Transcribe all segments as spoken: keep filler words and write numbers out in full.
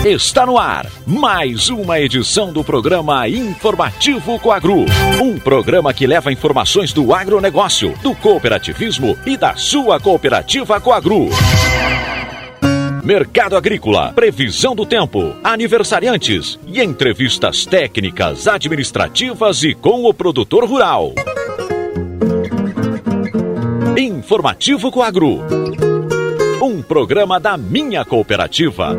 Está no ar mais uma edição do programa Informativo Coagro. Um programa que leva informações do agronegócio, do cooperativismo e da sua cooperativa Coagro. Mercado agrícola, previsão do tempo, aniversariantes e entrevistas técnicas, administrativas e com o produtor rural. Informativo Coagro. Um programa da minha cooperativa.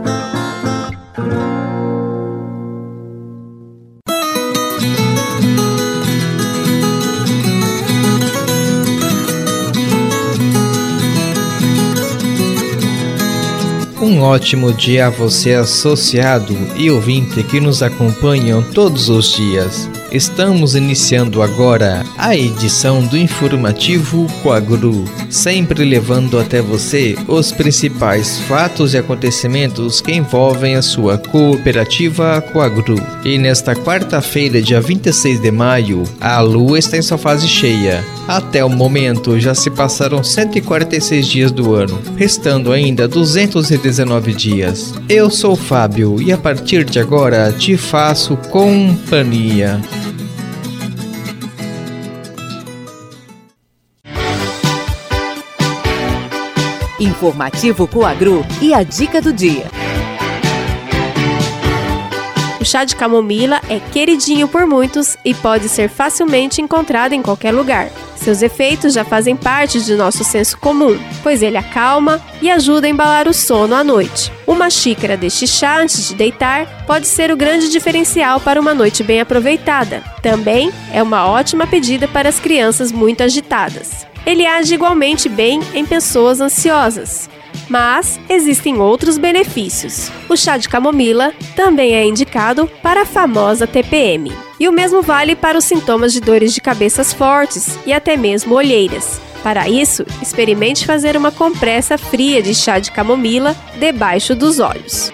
Um ótimo dia a você, associado e ouvinte que nos acompanham todos os dias. Estamos iniciando agora a edição do Informativo Coagro, sempre levando até você os principais fatos e acontecimentos que envolvem a sua cooperativa Coagro. E nesta quarta-feira, dia vinte e seis de maio, a lua está em sua fase cheia. Até o momento já se passaram cento e quarenta e seis dias do ano, restando ainda duzentos e dezenove dias. Eu sou o Fábio e a partir de agora te faço companhia. Informativo Coagro e a dica do dia. O chá de camomila é queridinho por muitos e pode ser facilmente encontrado em qualquer lugar. Seus efeitos já fazem parte de nosso senso comum, pois ele acalma e ajuda a embalar o sono à noite. Uma xícara deste chá antes de deitar pode ser o grande diferencial para uma noite bem aproveitada. Também é uma ótima pedida para as crianças muito agitadas. Ele age igualmente bem em pessoas ansiosas. Mas existem outros benefícios. O chá de camomila também é indicado para a famosa T P M. E o mesmo vale para os sintomas de dores de cabeças fortes e até mesmo olheiras. Para isso, experimente fazer uma compressa fria de chá de camomila debaixo dos olhos.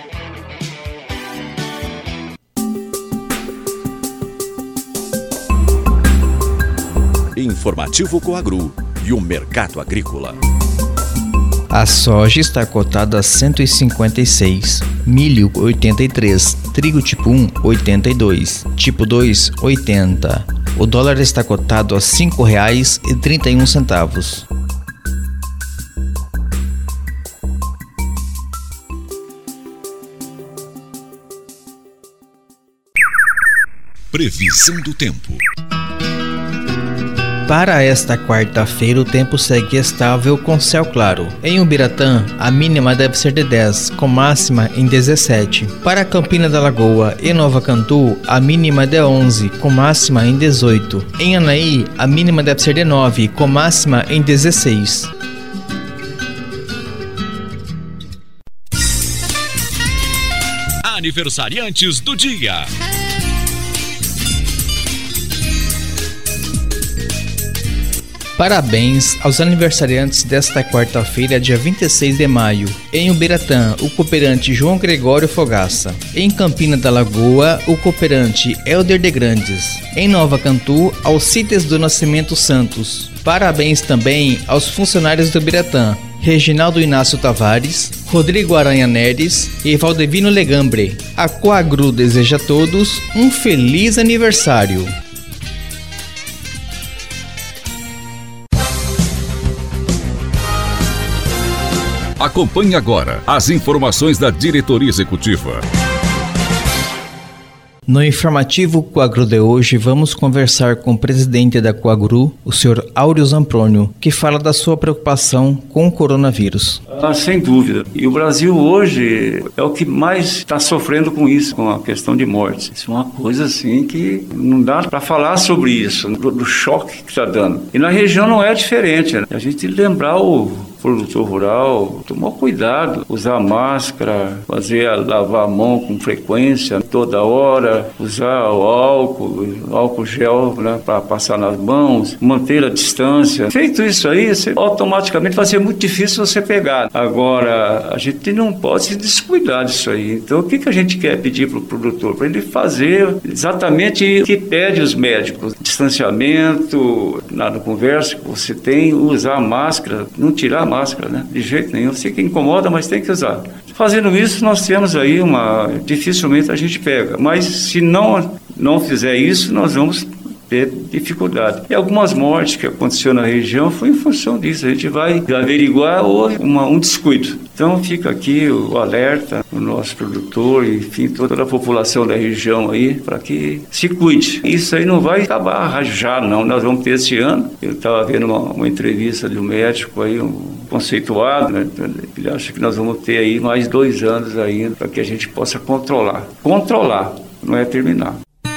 Informativo Coagro e o mercado agrícola. A soja está cotada a cento e cinquenta e seis, milho oitenta e três, trigo tipo um oitenta e dois, tipo dois oitenta. O dólar está cotado a cinco reais e trinta e um centavos. Previsão do tempo. Para esta quarta-feira, o tempo segue estável com céu claro. Em Ubiratã, a mínima deve ser de dez, com máxima em dezessete. Para Campina da Lagoa e Nova Cantu, a mínima de onze, com máxima em dezoito. Em Anaí, a mínima deve ser de nove, com máxima em dezesseis. Aniversariantes do dia. Parabéns aos aniversariantes desta quarta-feira, dia vinte e seis de maio. Em Ubiratã, o cooperante João Gregório Fogaça. Em Campina da Lagoa, o cooperante Helder de Grandes. Em Nova Cantu, Alcides do Nascimento Santos. Parabéns também aos funcionários do Ubiratã, Reginaldo Inácio Tavares, Rodrigo Aranha Neres e Valdevino Legambre. A Coagro deseja a todos um feliz aniversário. Acompanhe agora as informações da diretoria executiva. No informativo Coagro de hoje, vamos conversar com o presidente da Coagro, o senhor Áureo Zamprônio, que fala da sua preocupação com o coronavírus. Ah, sem dúvida. E o Brasil hoje é o que mais está sofrendo com isso, com a questão de mortes. Isso é uma coisa assim que não dá para falar sobre isso, do, do choque que está dando. E na região não é diferente, né? A gente tem que lembrar o produtor rural, tomar cuidado, usar máscara, fazer lavar a mão com frequência, toda hora, usar o álcool, álcool gel, né, para passar nas mãos, manter a distância. Feito isso aí, você, automaticamente vai ser muito difícil você pegar. Agora, a gente não pode se descuidar disso aí. Então, o que, que a gente quer pedir para o produtor? Para ele fazer exatamente o que pede os médicos. Distanciamento, na conversa que você tem, usar máscara, não tirar máscara, né? De jeito nenhum. Eu sei que incomoda, mas tem que usar. Fazendo isso, nós temos aí uma... Dificilmente a gente pega. Mas se não, não fizer isso, nós vamos ter dificuldade. E algumas mortes que aconteceram na região foi em função disso. A gente vai averiguar ou uma, um descuido. Então fica aqui o alerta, o nosso produtor, enfim, toda a população da região aí, para que se cuide. Isso aí não vai acabar já, não. Nós vamos ter esse ano. Eu estava vendo uma, uma entrevista de um médico aí, um conceituado, né? Ele acha que nós vamos ter aí mais dois anos ainda para que a gente possa controlar. Controlar, não é terminar.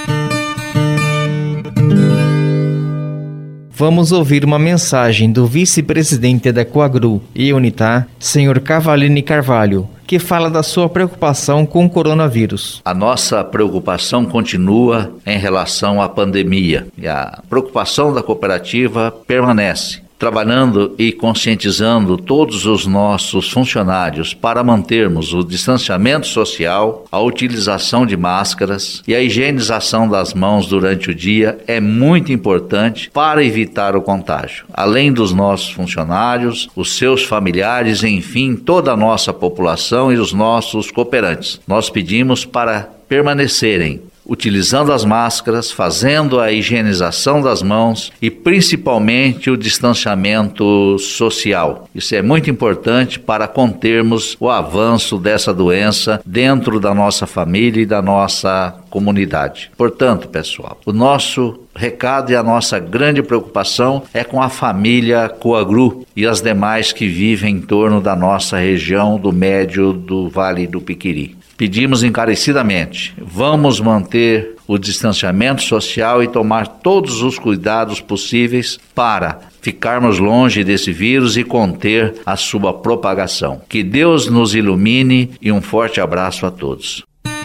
Vamos ouvir uma mensagem do vice-presidente da Coagru e Unitar, senhor Cavalini Carvalho, que fala da sua preocupação com o coronavírus. A nossa preocupação continua em relação à pandemia e a preocupação da cooperativa permanece, trabalhando e conscientizando todos os nossos funcionários para mantermos o distanciamento social, a utilização de máscaras e a higienização das mãos durante o dia é muito importante para evitar o contágio. Além dos nossos funcionários, os seus familiares, enfim, toda a nossa população e os nossos cooperantes. Nós pedimos para permanecerem utilizando as máscaras, fazendo a higienização das mãos e principalmente o distanciamento social. Isso é muito importante para contermos o avanço dessa doença dentro da nossa família e da nossa comunidade. Portanto, pessoal, o nosso recado e a nossa grande preocupação é com a família Coagru e as demais que vivem em torno da nossa região do Médio do Vale do Piquiri. Pedimos encarecidamente, vamos manter o distanciamento social e tomar todos os cuidados possíveis para ficarmos longe desse vírus e conter a sua propagação. Que Deus nos ilumine e um forte abraço a todos.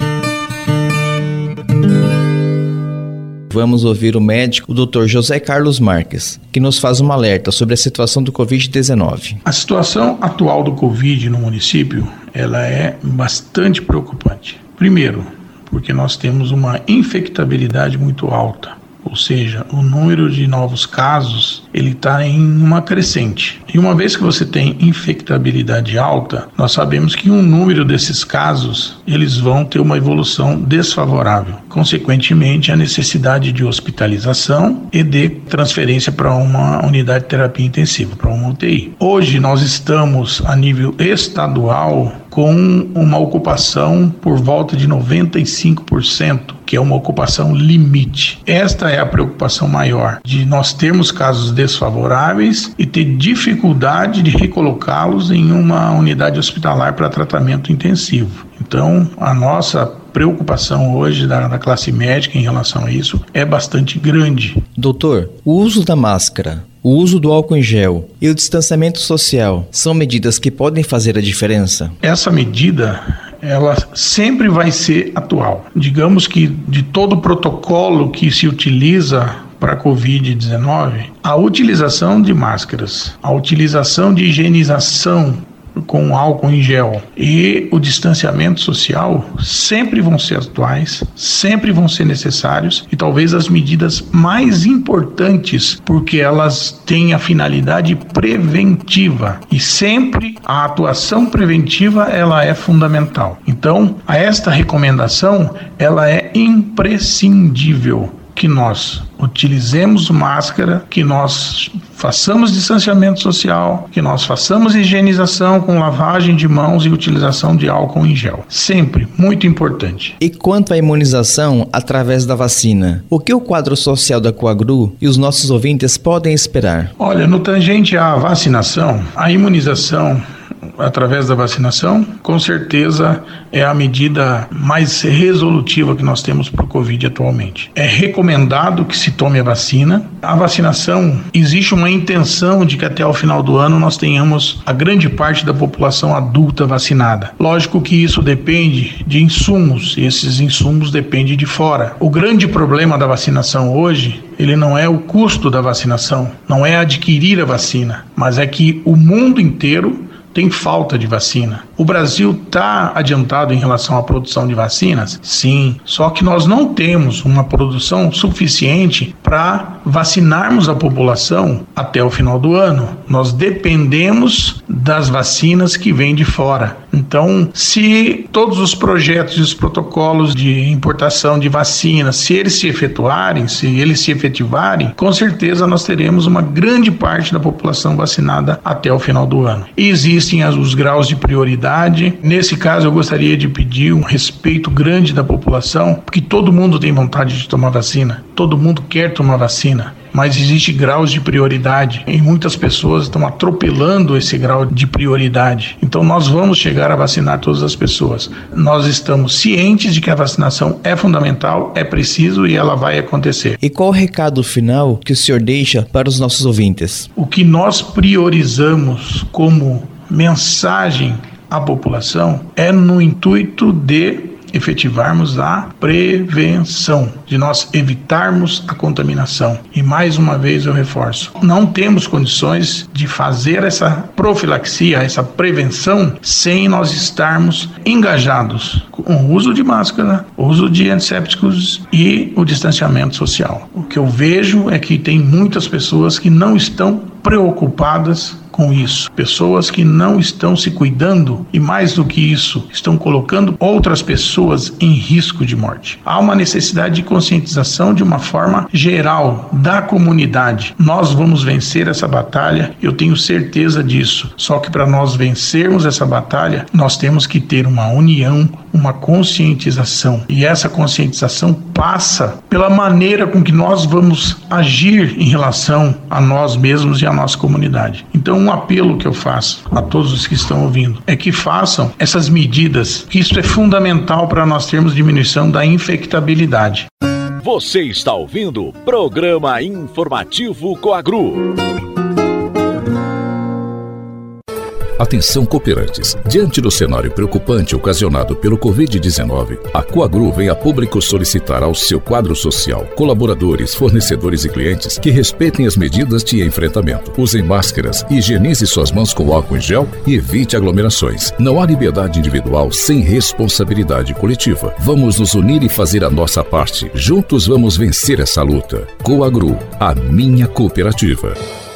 Vamos ouvir o médico, o doutor José Carlos Marques, que nos faz um alerta sobre a situação do covid dezenove. A situação atual do Covid no município, ela é bastante preocupante. Primeiro, porque nós temos uma infectabilidade muito alta. Ou seja, o número de novos casos ele está em uma crescente. E uma vez que você tem infectabilidade alta, nós sabemos que um número desses casos eles vão ter uma evolução desfavorável. Consequentemente, a necessidade de hospitalização e de transferência para uma unidade de terapia intensiva, para uma U T I. Hoje nós estamos a nível estadual com uma ocupação por volta de noventa e cinco por cento, que é uma ocupação limite. Esta é a preocupação maior, de nós termos casos desfavoráveis e ter dificuldade de recolocá-los em uma unidade hospitalar para tratamento intensivo. Então, a nossa preocupação hoje da, da classe médica em relação a isso é bastante grande. Doutor, o uso da máscara, o uso do álcool em gel e o distanciamento social são medidas que podem fazer a diferença? Essa medida, ela sempre vai ser atual. Digamos que de todo o protocolo que se utiliza para a covid dezenove, a utilização de máscaras, a utilização de higienização com álcool em gel e o distanciamento social sempre vão ser atuais, sempre vão ser necessários e talvez as medidas mais importantes, porque elas têm a finalidade preventiva e sempre a atuação preventiva ela é fundamental. Então, a esta recomendação ela é imprescindível que nós utilizemos máscara, que nós façamos distanciamento social, que nós façamos higienização com lavagem de mãos e utilização de álcool em gel. Sempre, muito importante. E quanto à imunização através da vacina, o que o quadro social da Coagru e os nossos ouvintes podem esperar? Olha, no tangente à vacinação, a imunização através da vacinação, com certeza é a medida mais resolutiva que nós temos para o Covid atualmente. É recomendado que se tome a vacina. A vacinação, existe uma intenção de que até o final do ano nós tenhamos a grande parte da população adulta vacinada. Lógico que isso depende de insumos, e esses insumos dependem de fora. O grande problema da vacinação hoje, ele não é o custo da vacinação, não é adquirir a vacina, mas é que o mundo inteiro tem falta de vacina. O Brasil está adiantado em relação à produção de vacinas? Sim, só que nós não temos uma produção suficiente para vacinarmos a população até o final do ano. Nós dependemos das vacinas que vêm de fora. Então, se todos os projetos e os protocolos de importação de vacinas, se eles se efetuarem, se eles se efetivarem, com certeza nós teremos uma grande parte da população vacinada até o final do ano. E existem os graus de prioridade. Nesse caso, eu gostaria de pedir um respeito grande da população, porque todo mundo tem vontade de tomar vacina, todo mundo quer tomar vacina, mas existe graus de prioridade e muitas pessoas estão atropelando esse grau de prioridade. Então nós vamos chegar a vacinar todas as pessoas. Nós estamos cientes de que a vacinação é fundamental, é preciso e ela vai acontecer. E qual o recado final que o senhor deixa para os nossos ouvintes? O que nós priorizamos como mensagem à população é no intuito de efetivarmos a prevenção, de nós evitarmos a contaminação. E mais uma vez eu reforço, não temos condições de fazer essa profilaxia, essa prevenção, sem nós estarmos engajados com o uso de máscara, o uso de antissépticos e o distanciamento social. O que eu vejo é que tem muitas pessoas que não estão preocupadas com isso. Pessoas que não estão se cuidando e, mais do que isso, estão colocando outras pessoas em risco de morte. Há uma necessidade de conscientização de uma forma geral da comunidade. Nós vamos vencer essa batalha, eu tenho certeza disso. Só que para nós vencermos essa batalha, nós temos que ter uma união, uma conscientização. E essa conscientização passa pela maneira com que nós vamos agir em relação a nós mesmos e a nossa comunidade. Então, um apelo que eu faço a todos os que estão ouvindo é que façam essas medidas, que isso é fundamental para nós termos diminuição da infectabilidade. Você está ouvindo o Programa Informativo Coagru. Atenção cooperantes, diante do cenário preocupante ocasionado pelo covid dezenove, a Coagru vem a público solicitar ao seu quadro social, colaboradores, fornecedores e clientes que respeitem as medidas de enfrentamento. Usem máscaras, higienize suas mãos com álcool em gel e evite aglomerações. Não há liberdade individual sem responsabilidade coletiva. Vamos nos unir e fazer a nossa parte. Juntos vamos vencer essa luta. Coagru, a minha cooperativa.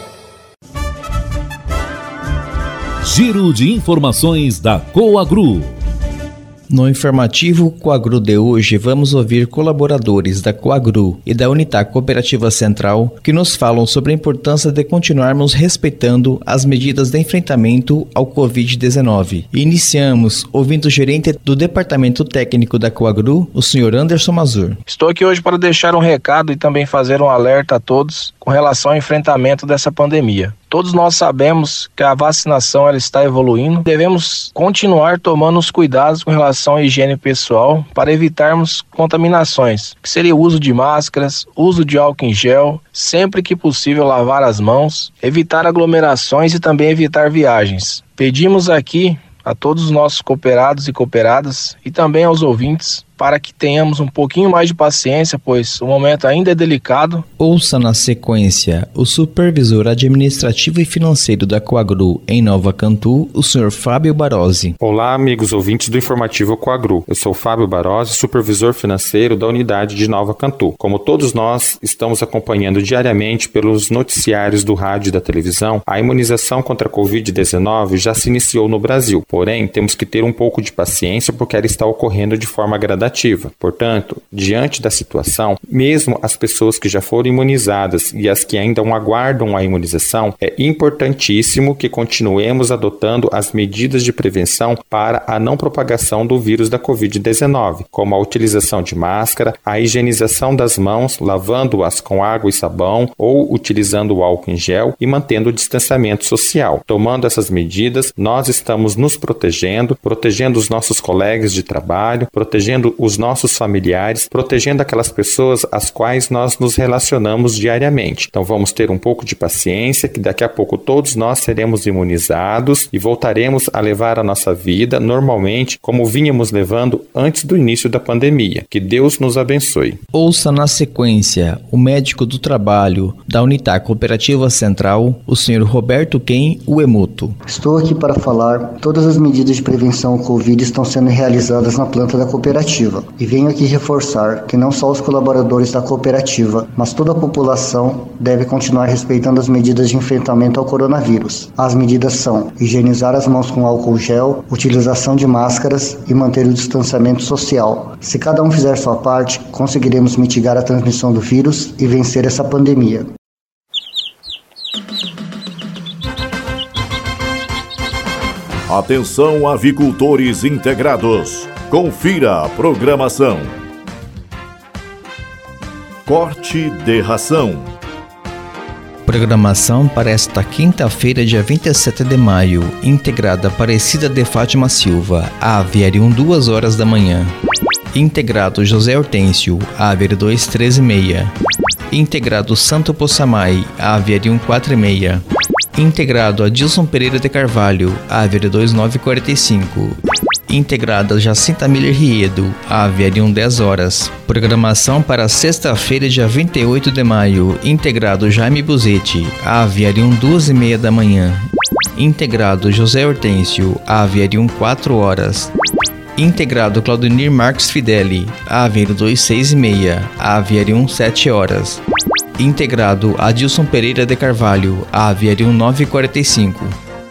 Giro de informações da Coagru. No informativo Coagru de hoje, vamos ouvir colaboradores da Coagru e da Unitá Cooperativa Central que nos falam sobre a importância de continuarmos respeitando as medidas de enfrentamento ao covid dezenove. Iniciamos ouvindo o gerente do Departamento Técnico da Coagru, o senhor Anderson Mazur. Estou aqui hoje para deixar um recado e também fazer um alerta a todos com relação ao enfrentamento dessa pandemia. Todos nós sabemos que a vacinação ela está evoluindo. Devemos continuar tomando os cuidados com relação à higiene pessoal para evitarmos contaminações, que seria o uso de máscaras, uso de álcool em gel, sempre que possível lavar as mãos, evitar aglomerações e também evitar viagens. Pedimos aqui a todos os nossos cooperados e cooperadas e também aos ouvintes para que tenhamos um pouquinho mais de paciência, pois o momento ainda é delicado. Ouça na sequência o supervisor administrativo e financeiro da Coagru em Nova Cantu, o senhor Fábio Barozzi. Olá, amigos ouvintes do Informativo Coagru. Eu sou Fábio Barozzi, supervisor financeiro da unidade de Nova Cantu. Como todos nós estamos acompanhando diariamente pelos noticiários do rádio e da televisão, a imunização contra a covid dezenove já se iniciou no Brasil. Porém, temos que ter um pouco de paciência porque ela está ocorrendo de forma gradativa. Portanto, diante da situação, mesmo as pessoas que já foram imunizadas e as que ainda aguardam a imunização, é importantíssimo que continuemos adotando as medidas de prevenção para a não propagação do vírus da covid dezenove, como a utilização de máscara, a higienização das mãos, lavando-as com água e sabão ou utilizando o álcool em gel e mantendo o distanciamento social. Tomando essas medidas, nós estamos nos protegendo, protegendo os nossos colegas de trabalho, protegendo protegendo os nossos familiares, protegendo aquelas pessoas às quais nós nos relacionamos diariamente. Então vamos ter um pouco de paciência, que daqui a pouco todos nós seremos imunizados e voltaremos a levar a nossa vida normalmente como vínhamos levando antes do início da pandemia. Que Deus nos abençoe. Ouça na sequência o médico do trabalho da Unitar Cooperativa Central, o senhor Roberto Ken Uemoto. Estou aqui para falar todas as medidas de prevenção ao Covid estão sendo realizadas na planta da cooperativa. E venho aqui reforçar que não só os colaboradores da cooperativa, mas toda a população deve continuar respeitando as medidas de enfrentamento ao coronavírus. As medidas são higienizar as mãos com álcool gel, utilização de máscaras e manter o distanciamento social. Se cada um fizer sua parte, conseguiremos mitigar a transmissão do vírus e vencer essa pandemia. Atenção, avicultores integrados. Confira a programação. Corte de ração. Programação para esta quinta-feira, dia vinte e sete de maio. Integrada Aparecida de Fátima Silva, aviário um, duas horas da manhã. Integrado José Hortêncio, aviário dois, treze e meia. Integrado Santo Poçamai, aviário um, quatro e meia. Integrado Adilson Pereira de Carvalho, aviário dois, nove e quarenta e cinco. Integrada Jacinta Miller Riedo, aviário um, dez horas. Programação para sexta-feira, dia vinte e oito de maio. Integrado Jaime Buzetti, aviário um, duas e meia da manhã. Integrado José Hortêncio, aviário um, quatro horas. Integrado Claudemir Marques Fideli, aviário dois, seis e meia. Aviário um, sete horas. Integrado Adilson Pereira de Carvalho, aviário um, nove e quarenta e cinco.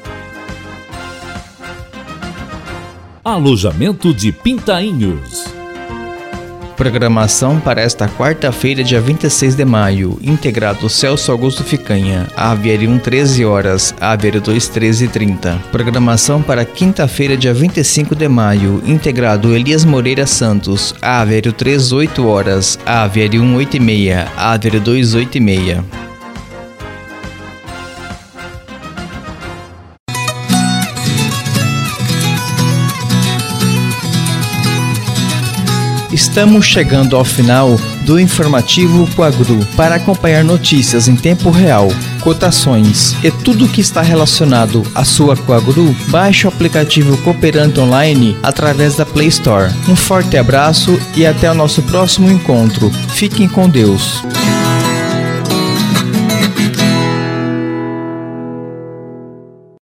Alojamento de Pintainhos. Programação para esta quarta-feira, dia vinte e seis de maio. Integrado Celso Augusto Ficanha, aviário um, treze horas, aviário dois, treze e trinta. Programação para quinta-feira, dia vinte e cinco de maio. Integrado Elias Moreira Santos, aviário três, oito horas, aviário um, oito e meia, aviário dois, oito e meia. Estamos chegando ao final do informativo Coagru. Para acompanhar notícias em tempo real, cotações e tudo que está relacionado à sua Coagru, baixe o aplicativo Cooperante Online através da Play Store. Um forte abraço e até o nosso próximo encontro. Fiquem com Deus.